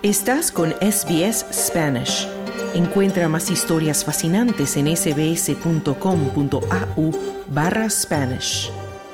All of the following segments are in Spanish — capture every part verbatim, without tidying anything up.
Estás con S B S Spanish. Encuentra más historias fascinantes en sbs.com.au barra Spanish.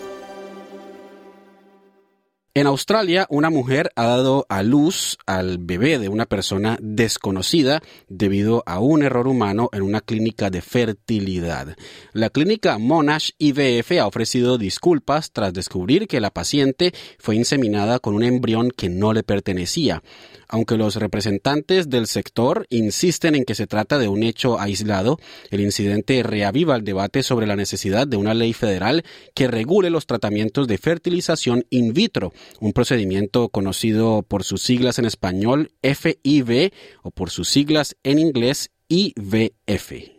En Australia, una mujer ha dado a luz al bebé de una persona desconocida debido a un error humano en una clínica de fertilidad. La clínica Monash I V F ha ofrecido disculpas tras descubrir que la paciente fue inseminada con un embrión que no le pertenecía. Aunque los representantes del sector insisten en que se trata de un hecho aislado, el incidente reaviva el debate sobre la necesidad de una ley federal que regule los tratamientos de fertilización in vitro, un procedimiento conocido por sus siglas en español F I V o por sus siglas en inglés I V F.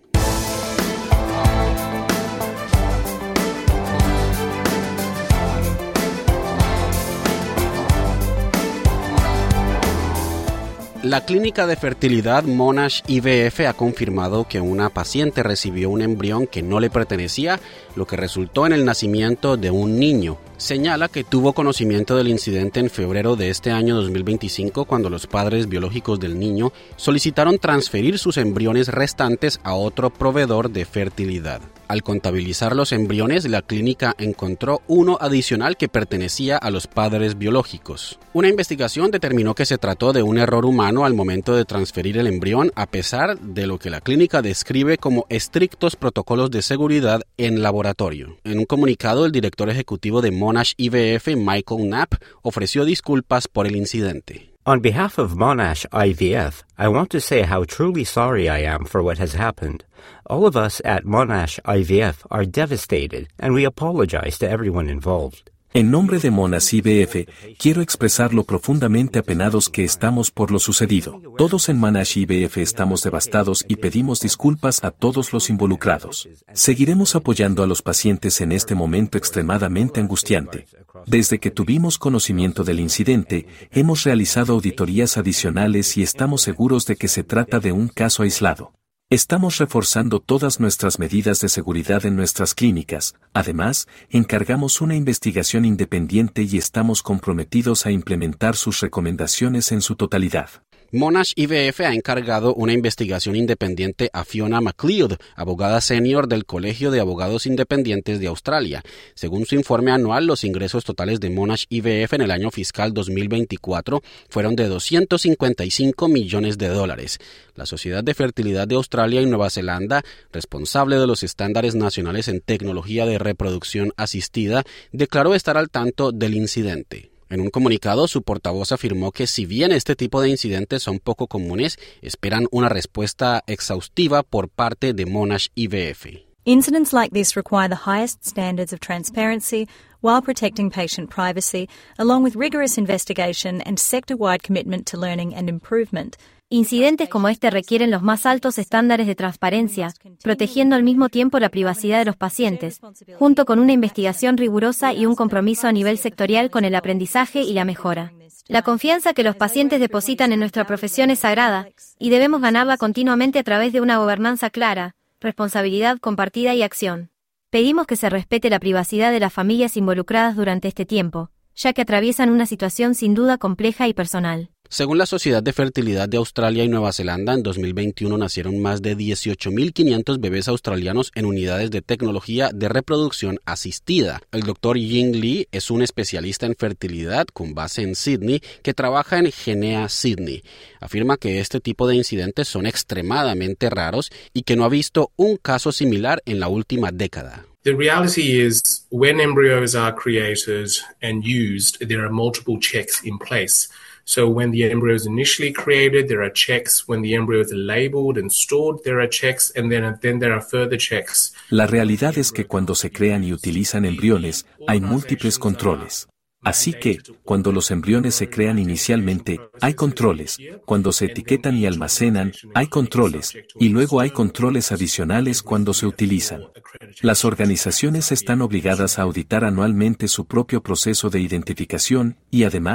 La clínica de fertilidad Monash I V F ha confirmado que una paciente recibió un embrión que no le pertenecía, lo que resultó en el nacimiento de un niño. Señala que tuvo conocimiento del incidente en febrero de este año dos mil veinticinco cuando los padres biológicos del niño solicitaron transferir sus embriones restantes a otro proveedor de fertilidad. Al contabilizar los embriones, la clínica encontró uno adicional que pertenecía a los padres biológicos. Una investigación determinó que se trató de un error humano al momento de transferir el embrión, a pesar de lo que la clínica describe como estrictos protocolos de seguridad en laboratorio. En un comunicado, el director ejecutivo de Monash I V F, Michael Knapp, ofreció disculpas por el incidente. On behalf of Monash I V F, I want to say how truly sorry I am for what has happened. All of us at Monash I V F are devastated, and we apologize to everyone involved. En nombre de Monash I V F, quiero expresar lo profundamente apenados que estamos por lo sucedido. Todos en Monash I V F estamos devastados y pedimos disculpas a todos los involucrados. Seguiremos apoyando a los pacientes en este momento extremadamente angustiante. Desde que tuvimos conocimiento del incidente, hemos realizado auditorías adicionales y estamos seguros de que se trata de un caso aislado. Estamos reforzando todas nuestras medidas de seguridad en nuestras clínicas. Además, encargamos una investigación independiente y estamos comprometidos a implementar sus recomendaciones en su totalidad. Monash I V F ha encargado una investigación independiente a Fiona McLeod, abogada senior del Colegio de Abogados Independientes de Australia. Según su informe anual, los ingresos totales de Monash I V F en el año fiscal dos mil veinticuatro fueron de doscientos cincuenta y cinco millones de dólares. La Sociedad de Fertilidad de Australia y Nueva Zelanda, responsable de los estándares nacionales en tecnología de reproducción asistida, declaró estar al tanto del incidente. En un comunicado, su portavoz afirmó que si bien este tipo de incidentes son poco comunes, esperan una respuesta exhaustiva por parte de Monash I V F. Incidents like this require the highest standards of transparency while protecting patient privacy, along with rigorous investigation and sector-wide commitment to learning and improvement. Incidentes como este requieren los más altos estándares de transparencia, protegiendo al mismo tiempo la privacidad de los pacientes, junto con una investigación rigurosa y un compromiso a nivel sectorial con el aprendizaje y la mejora. La confianza que los pacientes depositan en nuestra profesión es sagrada, y debemos ganarla continuamente a través de una gobernanza clara, responsabilidad compartida y acción. Pedimos que se respete la privacidad de las familias involucradas durante este tiempo, ya que atraviesan una situación sin duda compleja y personal. Según la Sociedad de Fertilidad de Australia y Nueva Zelanda, en dos mil veintiuno nacieron más de dieciocho mil quinientos bebés australianos en unidades de tecnología de reproducción asistida. El doctor Ying Lee es un especialista en fertilidad con base en Sydney que trabaja en Genea Sydney. Afirma que este tipo de incidentes son extremadamente raros y que no ha visto un caso similar en la última década. The reality is, when embryos are created and used, there are multiple checks in place. So when the embryo is initially created, there are checks. When the embryo is labeled and stored, there are checks, and then, then there are further checks. La realidad es que cuando se crean y utilizan embriones, hay múltiples controles. Así que, cuando los embriones se crean inicialmente, hay controles. Cuando se etiquetan y almacenan, hay controles. Y luego hay controles adicionales cuando se utilizan. Las organizaciones están obligadas a auditar anualmente su propio proceso de identificación y, además,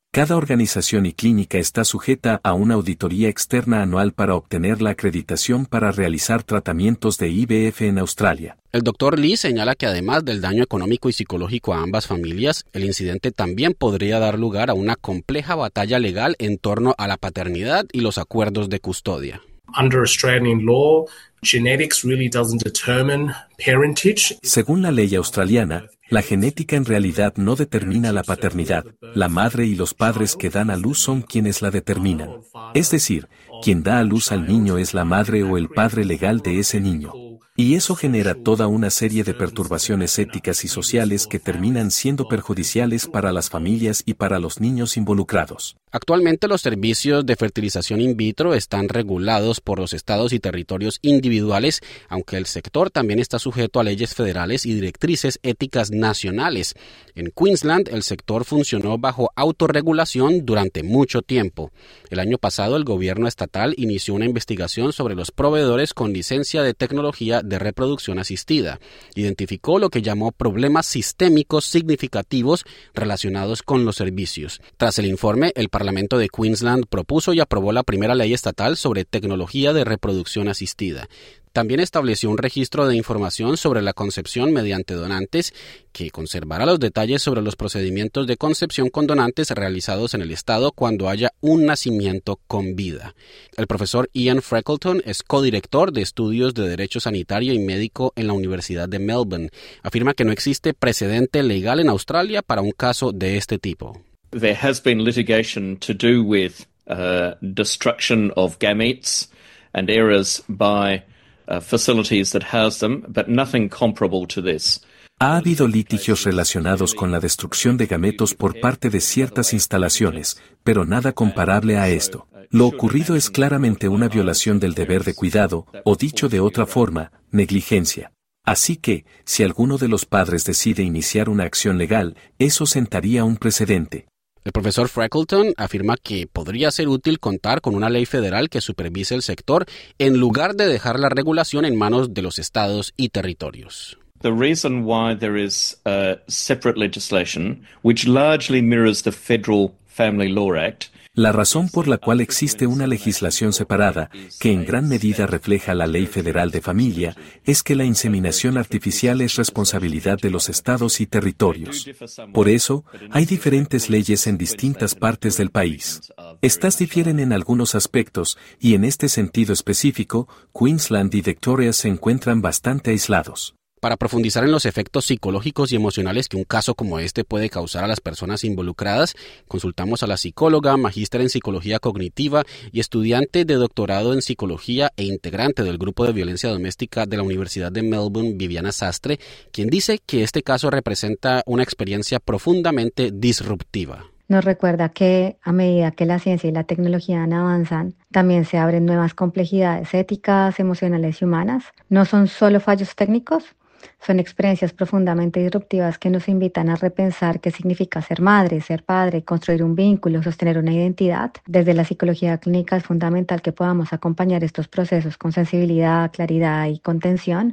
Cada organización y clínica está sujeta a una auditoría externa anual para obtener la acreditación para realizar tratamientos de I V F en Australia. El doctor Lee señala que además del daño económico y psicológico a ambas familias, el incidente también podría dar lugar a una compleja batalla legal en torno a la paternidad y los acuerdos de custodia. Under Australian law, genetics really doesn't determine parentage. Según la ley australiana, la genética en realidad no determina la paternidad. La madre y los padres que dan a luz son quienes la determinan. Es decir, quien da a luz al niño es la madre o el padre legal de ese niño. Y eso genera toda una serie de perturbaciones éticas y sociales que terminan siendo perjudiciales para las familias y para los niños involucrados. Actualmente los servicios de fertilización in vitro están regulados por los estados y territorios individuales, aunque el sector también está sujeto a leyes federales y directrices éticas nacionales. En Queensland, el sector funcionó bajo autorregulación durante mucho tiempo. El año pasado, el gobierno estatal inició una investigación sobre los proveedores con licencia de tecnología de reproducción asistida. Identificó lo que llamó problemas sistémicos significativos relacionados con los servicios. Tras el informe, el Parlamento de Queensland propuso y aprobó la primera ley estatal sobre tecnología de reproducción asistida. También estableció un registro de información sobre la concepción mediante donantes que conservará los detalles sobre los procedimientos de concepción con donantes realizados en el estado cuando haya un nacimiento con vida. El profesor Ian Freckleton es codirector de estudios de derecho sanitario y médico en la Universidad de Melbourne. Afirma que no existe precedente legal en Australia para un caso de este tipo. There has been litigation to do with uh, destruction of gametes and errors by uh, facilities that house them, but nothing comparable to this. Ha habido litigios relacionados con la destrucción de gametos por parte de ciertas instalaciones, pero nada comparable a esto. Lo ocurrido es claramente una violación del deber de cuidado, o dicho de otra forma, negligencia. Así que, si alguno de los padres decide iniciar una acción legal, eso sentaría un precedente. El profesor Freckleton afirma que podría ser útil contar con una ley federal que supervise el sector en lugar de dejar la regulación en manos de los estados y territorios. The reason why there is uh, separate legislation, which largely mirrors the Federal Family Law Act, La razón por la cual existe una legislación separada, que en gran medida refleja la Ley Federal de Familia, es que la inseminación artificial es responsabilidad de los estados y territorios. Por eso, hay diferentes leyes en distintas partes del país. Estas difieren en algunos aspectos, y en este sentido específico, Queensland y Victoria se encuentran bastante aislados. Para profundizar en los efectos psicológicos y emocionales que un caso como este puede causar a las personas involucradas, consultamos a la psicóloga, magíster en psicología cognitiva y estudiante de doctorado en psicología e integrante del grupo de violencia doméstica de la Universidad de Melbourne, Viviana Sastre, quien dice que este caso representa una experiencia profundamente disruptiva. Nos recuerda que a medida que la ciencia y la tecnología avanzan, también se abren nuevas complejidades éticas, emocionales y humanas. No son solo fallos técnicos, son experiencias profundamente disruptivas que nos invitan a repensar qué significa ser madre, ser padre, construir un vínculo, sostener una identidad. Desde la psicología clínica es fundamental que podamos acompañar estos procesos con sensibilidad, claridad y contención,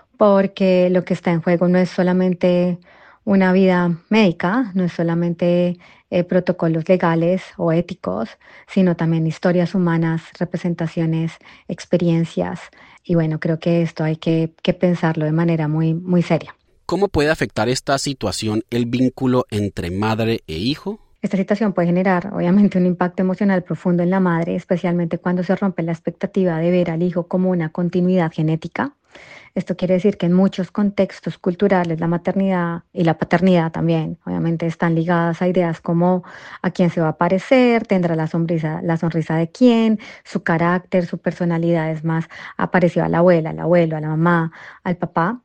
porque lo que está en juego no es solamente una vida médica, no es solamente eh, protocolos legales o éticos, sino también historias humanas, representaciones, experiencias. Y bueno, creo que esto hay que, que pensarlo de manera muy, muy seria. ¿Cómo puede afectar esta situación el vínculo entre madre e hijo? Esta situación puede generar, obviamente, un impacto emocional profundo en la madre, especialmente cuando se rompe la expectativa de ver al hijo como una continuidad genética. Esto quiere decir que en muchos contextos culturales la maternidad y la paternidad también, obviamente, están ligadas a ideas como a quién se va a parecer, tendrá la sonrisa, la sonrisa de quién, su carácter, su personalidad es más aparecido a la abuela, al abuelo, a la mamá, al papá.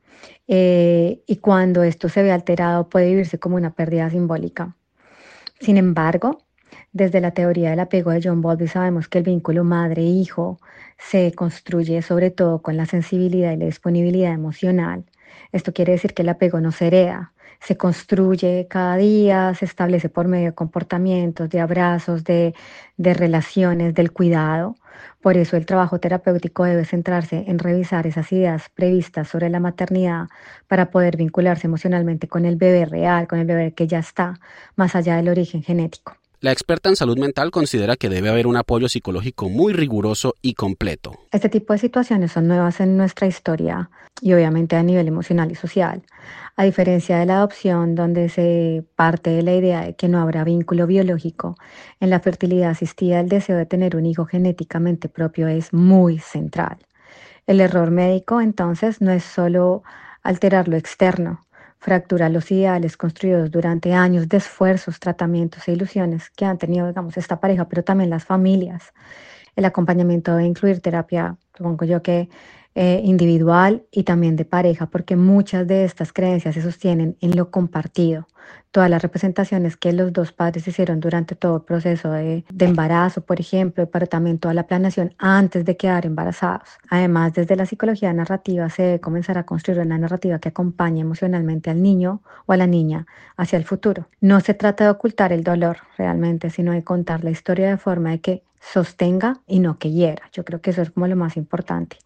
Eh, y cuando esto se ve alterado puede vivirse como una pérdida simbólica. Sin embargo, desde la teoría del apego de John Bowlby sabemos que el vínculo madre-hijo se construye sobre todo con la sensibilidad y la disponibilidad emocional. Esto quiere decir que el apego no se hereda, se construye cada día, se establece por medio de comportamientos, de abrazos, de, de relaciones, del cuidado. Por eso el trabajo terapéutico debe centrarse en revisar esas ideas previstas sobre la maternidad para poder vincularse emocionalmente con el bebé real, con el bebé que ya está, más allá del origen genético. La experta en salud mental considera que debe haber un apoyo psicológico muy riguroso y completo. Este tipo de situaciones son nuevas en nuestra historia y obviamente a nivel emocional y social. A diferencia de la adopción, donde se parte de la idea de que no habrá vínculo biológico, en la fertilidad asistida el deseo de tener un hijo genéticamente propio es muy central. El error médico, entonces, no es solo alterar lo externo, fracturar los ideales construidos durante años de esfuerzos, tratamientos e ilusiones que han tenido, digamos, esta pareja, pero también las familias. El acompañamiento debe incluir terapia, supongo yo que eh, individual y también de pareja, porque muchas de estas creencias se sostienen en lo compartido. Todas las representaciones que los dos padres hicieron durante todo el proceso de, de embarazo, por ejemplo, pero también toda la planeación antes de quedar embarazados. Además, desde la psicología narrativa se debe comenzar a construir una narrativa que acompañe emocionalmente al niño o a la niña hacia el futuro. No se trata de ocultar el dolor realmente, sino de contar la historia de forma de que sostenga y no que hiera. Yo creo que eso es como lo más importante,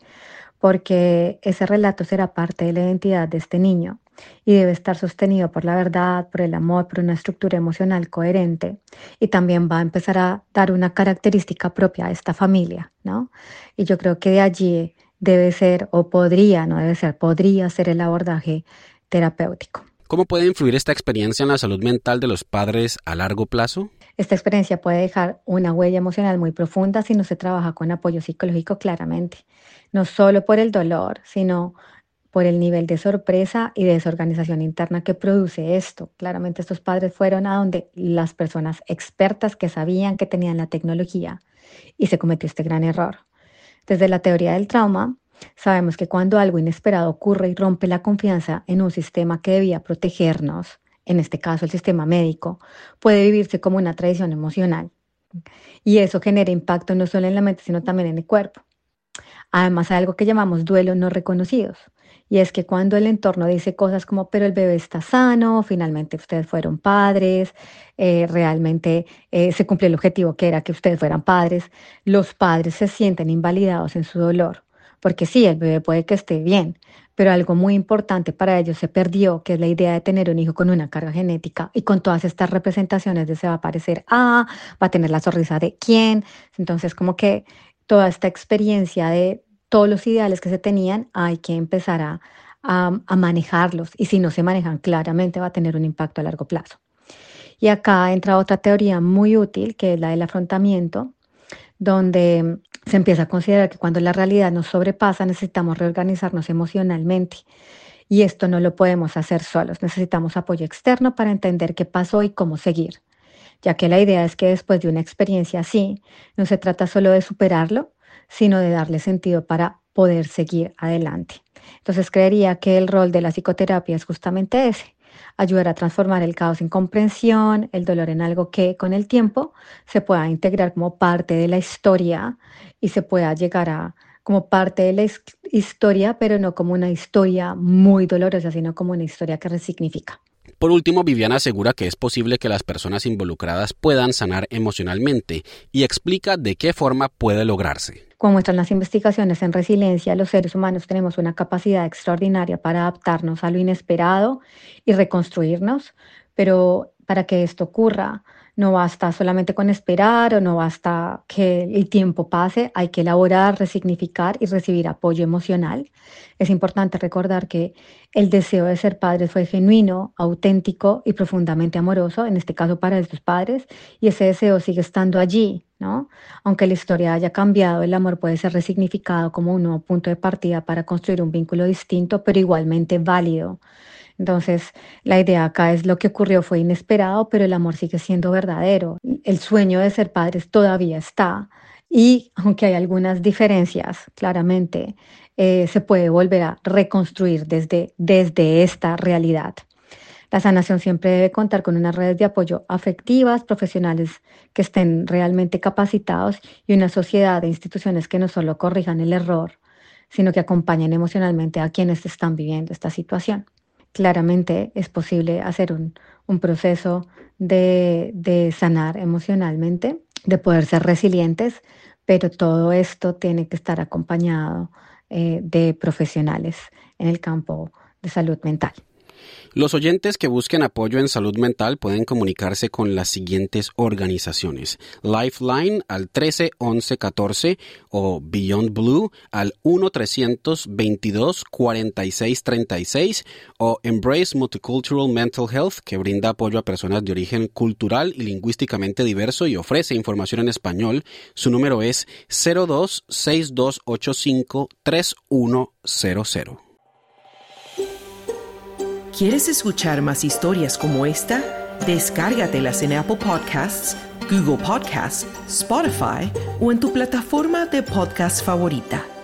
porque ese relato será parte de la identidad de este niño y debe estar sostenido por la verdad, por el amor, por una estructura emocional coherente, y también va a empezar a dar una característica propia a esta familia, ¿no? Y yo creo que de allí debe ser, o podría, no debe ser, podría ser el abordaje terapéutico. ¿Cómo puede influir esta experiencia en la salud mental de los padres a largo plazo? Esta experiencia puede dejar una huella emocional muy profunda si no se trabaja con apoyo psicológico claramente, no solo por el dolor, sino por el nivel de sorpresa y de desorganización interna que produce esto. Claramente estos padres fueron a donde las personas expertas que sabían que tenían la tecnología y se cometió este gran error. Desde la teoría del trauma, sabemos que cuando algo inesperado ocurre y rompe la confianza en un sistema que debía protegernos, en este caso el sistema médico, puede vivirse como una traición emocional. Y eso genera impacto no solo en la mente, sino también en el cuerpo. Además, hay algo que llamamos duelos no reconocidos. Y es que cuando el entorno dice cosas como, pero el bebé está sano, finalmente ustedes fueron padres, eh, realmente eh, se cumplió el objetivo que era que ustedes fueran padres, los padres se sienten invalidados en su dolor. Porque sí, el bebé puede que esté bien, pero algo muy importante para ellos se perdió, que es la idea de tener un hijo con una carga genética y con todas estas representaciones de se va a parecer a, va a tener la sonrisa de quién. Entonces, como que toda esta experiencia de todos los ideales que se tenían, hay que empezar a, a, a manejarlos, y si no se manejan claramente va a tener un impacto a largo plazo. Y acá entra otra teoría muy útil, que es la del afrontamiento, donde se empieza a considerar que cuando la realidad nos sobrepasa necesitamos reorganizarnos emocionalmente, y esto no lo podemos hacer solos, necesitamos apoyo externo para entender qué pasó y cómo seguir, ya que la idea es que después de una experiencia así, no se trata solo de superarlo, sino de darle sentido para poder seguir adelante. Entonces creería que el rol de la psicoterapia es justamente ese, ayudar a transformar el caos en comprensión, el dolor en algo que con el tiempo se pueda integrar como parte de la historia y se pueda llegar a como parte de la historia, pero no como una historia muy dolorosa, sino como una historia que resignifica. Por último, Viviana asegura que es posible que las personas involucradas puedan sanar emocionalmente y explica de qué forma puede lograrse. Como muestran las investigaciones en resiliencia, los seres humanos tenemos una capacidad extraordinaria para adaptarnos a lo inesperado y reconstruirnos, pero para que esto ocurra, no basta solamente con esperar o no basta que el tiempo pase, hay que elaborar, resignificar y recibir apoyo emocional. Es importante recordar que el deseo de ser padres fue genuino, auténtico y profundamente amoroso, en este caso para estos padres, y ese deseo sigue estando allí, ¿no? Aunque la historia haya cambiado, el amor puede ser resignificado como un nuevo punto de partida para construir un vínculo distinto, pero igualmente válido. Entonces, la idea acá es lo que ocurrió fue inesperado, pero el amor sigue siendo verdadero. El sueño de ser padres todavía está, y aunque hay algunas diferencias, claramente eh, se puede volver a reconstruir desde, desde esta realidad. La sanación siempre debe contar con unas redes de apoyo afectivas, profesionales que estén realmente capacitados y una sociedad de instituciones que no solo corrijan el error, sino que acompañen emocionalmente a quienes están viviendo esta situación. Claramente es posible hacer un, un proceso de, de sanar emocionalmente, de poder ser resilientes, pero todo esto tiene que estar acompañado eh, de profesionales en el campo de salud mental. Los oyentes que busquen apoyo en salud mental pueden comunicarse con las siguientes organizaciones: Lifeline al trece once catorce o Beyond Blue al uno trescientos veintidós cuarenta y seis treinta y seis o Embrace Multicultural Mental Health, que brinda apoyo a personas de origen cultural y lingüísticamente diverso y ofrece información en español. Su número es cero dos seis dos ocho cinco tres uno cero cero. ¿Quieres escuchar más historias como esta? Descárgatelas en Apple Podcasts, Google Podcasts, Spotify o en tu plataforma de podcast favorita.